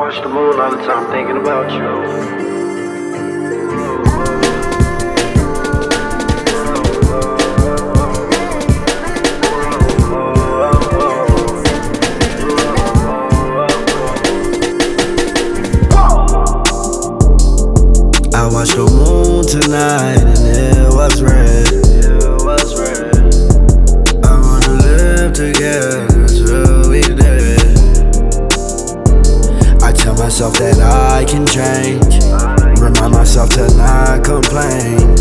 watch the moon all the time thinking about you. I watched the moon tonight and it was red. I wanna live together till we dead. I tell myself that I can change, remind myself to not complain.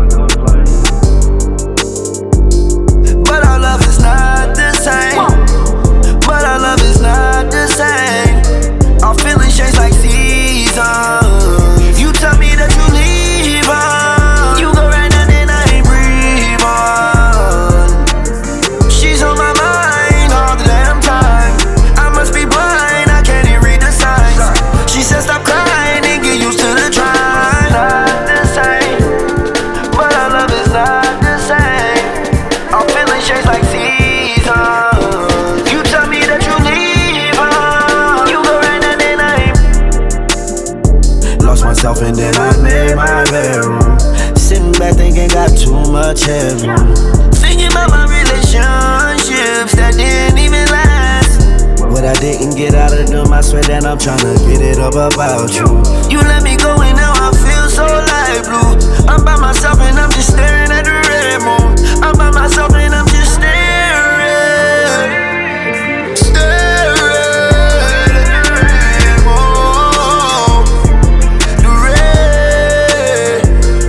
But our love is not the same. But our love is not the same. Our feelings change like seasons. You tell me that you leave on. You go right now, then I ain't breathe on. She's on my mind all the damn time. I must be blind, I can't even read the signs. She said stop crying and get used to the drive. Not the same, but our love is not the same. Our feelings change like seasons. You tell me that you leave on. You go right now, then I ain't. Lost myself and then I made my bedroom. Sitting back thinking got too much headroom. Thinking about my relationships that didn't even last. What I didn't get out of them, I swear that I'm tryna get it up about you. You let me go and now I feel so light blue. I'm by myself and I'm just staring at the red moon. I'm by myself and I'm just staring at the red moon. The red,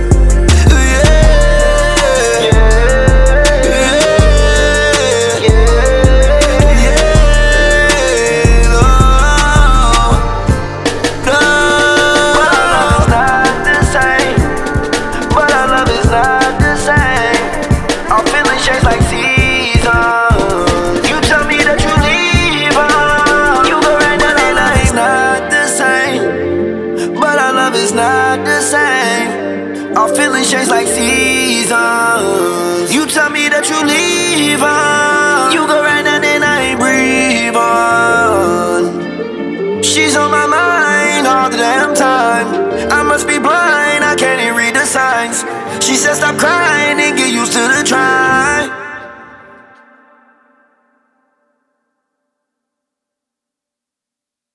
change like seasons. You tell me that you leave on. You go right now, then it's not the same. But our love is not the same. Our feelings change like seasons. You tell me that you leave on. You go right now, then I ain't breathe on. She's on my mind all the damn time. I must be blind, I can't even read the signs. She said stop crying